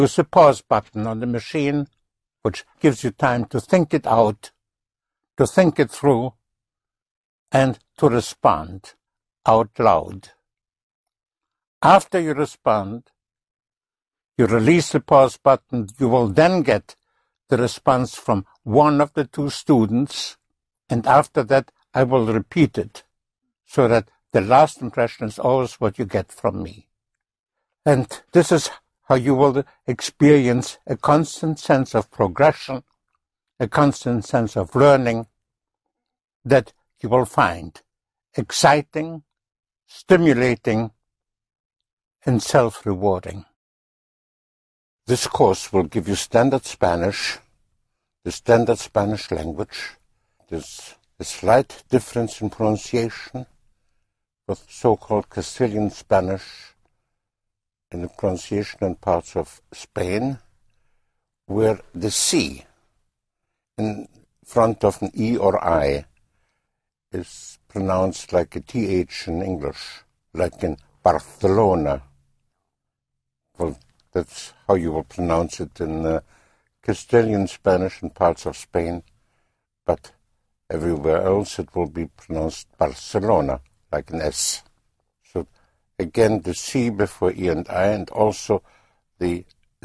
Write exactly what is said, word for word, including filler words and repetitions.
Use the pause button on the machine, which gives you time to think it out, to think it through, and to respond out loud. After you respond, you release the pause button. You will then get the response from one of the two students, and after that I will repeat it, so that the last impression is always what you get from me. And this is how you will experience a constant sense of progression, a constant sense of learning that you will find exciting, stimulating, and self-rewarding. This course will give you standard Spanish, the standard Spanish language. There's a slight difference in pronunciation with so-called Castilian Spanish and the pronunciation in parts of Spain, where the C in front of an E or I is pronounced like a T H in English, like in Barcelona. Well, that's how you will pronounce it in uh, Castilian Spanish in parts of Spain, but everywhere else it will be pronounced Barcelona, like an S. So again, the C before E and I, and also the